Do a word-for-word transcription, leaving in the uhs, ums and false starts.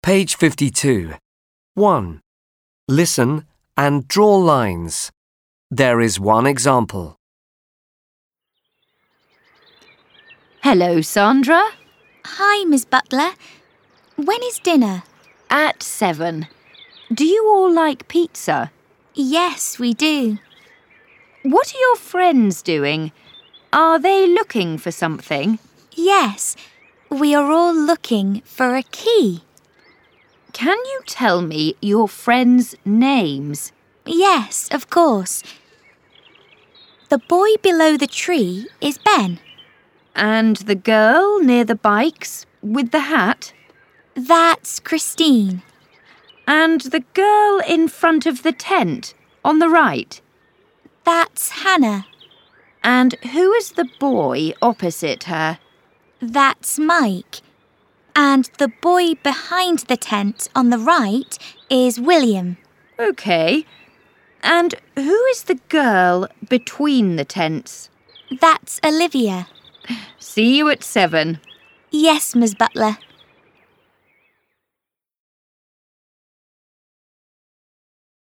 Page fifty-two. one. Listen and draw lines. There is one example. Hello, Sandra. Hi, Miss Butler. When is dinner? At seven. Do you all like pizza? Yes, we do. What are your friends doing? Are they looking for something? Yes, we are all looking for a key. Can you tell me your friends' names? Yes, of course. The boy below the tree is Ben. And the girl near the bikes with the hat? That's Christine. And the girl in front of the tent on the right? That's Hannah. And who is the boy opposite her? That's Mike. And the boy behind the tent on the right is William. OK. And who is the girl between the tents? That's Olivia. See you at seven. Yes, Miss Butler.